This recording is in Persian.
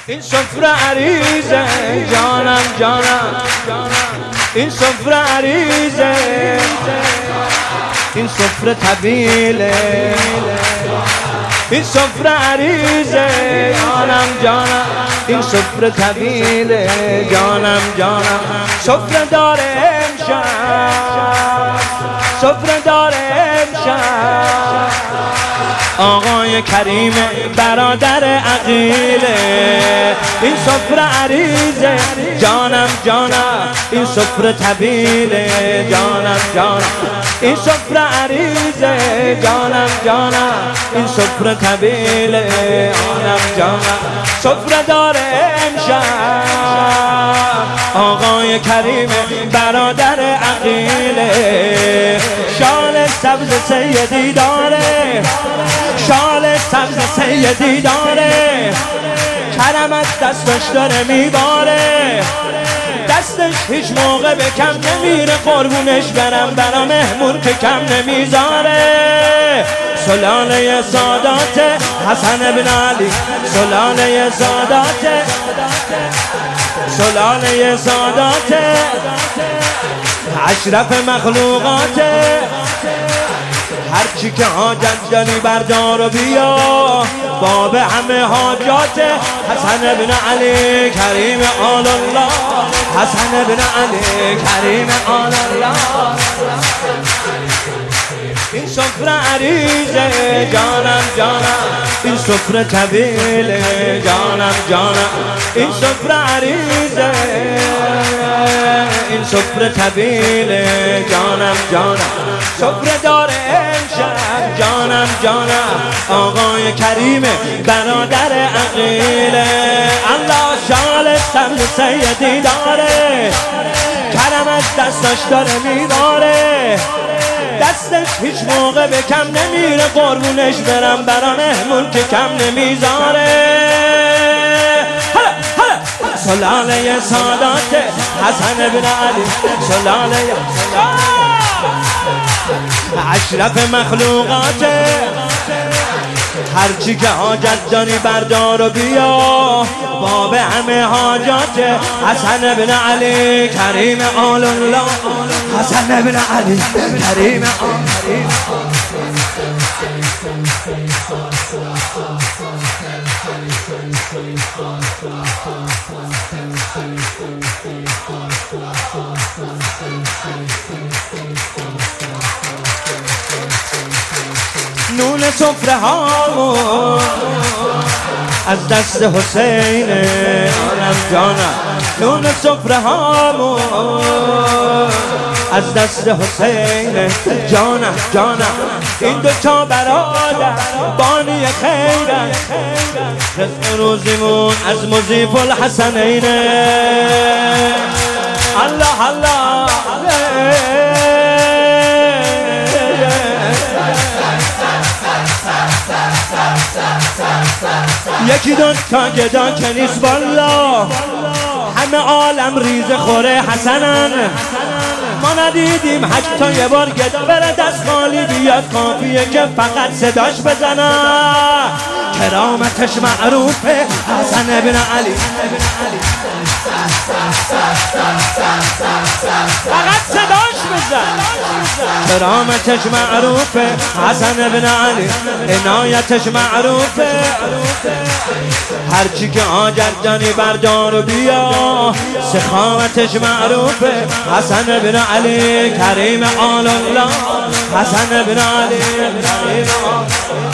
این سفره عریضه جانم جانم، این سفره عریضه، این سفره طویله، این سفره عریضه جانم جانم، این سفره طویله جانم جانم. سفره داره امشب، سفره داره امشب، آقای کریم برادر عقیله. این سفره عریضه جانم جانم، این سفره طویله جانم جانم، این سفره عریضه جانم جانم، این سفره طویله جانم جانم. سفره داره امشب آقای کریم برادر عقیله. شال سبز سیدی داره، شال سبز سیدی داره، کرم از دستش داره میباره، دستش هیچ موقع به کم نمیره، قربونش برم برا مهمون که کم نمیذاره. سلاله سادات حسن بن علی، سلاله سادات، سلاله سادات اشرف مخلوقات. هرچی که حاجت داری بردار و بیا، باب همه حاجات حسن بن علی کریم آل الله، حسن بن علی کریم آل الله. این سفره عریضه جانم جانم، این سفره طویله جانم جانم، این سفره عریضه، این سفره طویله جانم جانم. سفره داره امشب جانم جانم آقای کریم برادر عقیله. الله شال سبز سیدی داره، کرم از دستش داره میباره، دستش هیچ موقع به کم نمیره، قربونش برم برا مهمون که کم نمیذاره. سلاله سادات حسن بن علی، سلاله اشرف مخلوقات. هرچی که حاجت داری بردار و بیا، باب همه حاجات حسن بن علی کریم آل الله، حسن بن علی کریم آل الله. نون سفره هامون از دست حسینه جانم جانم، نون سفره هامون از دست حسینه جانم جانم. این دوتا برادر بانی خیرن، رزق روزیمون از مضیف الحسنینه. الله الله یکی دو تا گدا که نیست والا، همه عالم ریز خوره حسنن. ما ندیدیم 8 تا یه بار گدا بره دست خالی بیاد، کافیه که فقط صداش بزنن. کرامتش معروفه حسن بن علی، فقط صداش بزن. کرامتش معروفه حسن بن علی، عنایتش معروفه. هرچی که حاجت داری بردار و بیا، سخاوتش معروفه حسن بن علی کریم آل الله، حسن بن علی کریم آل الله.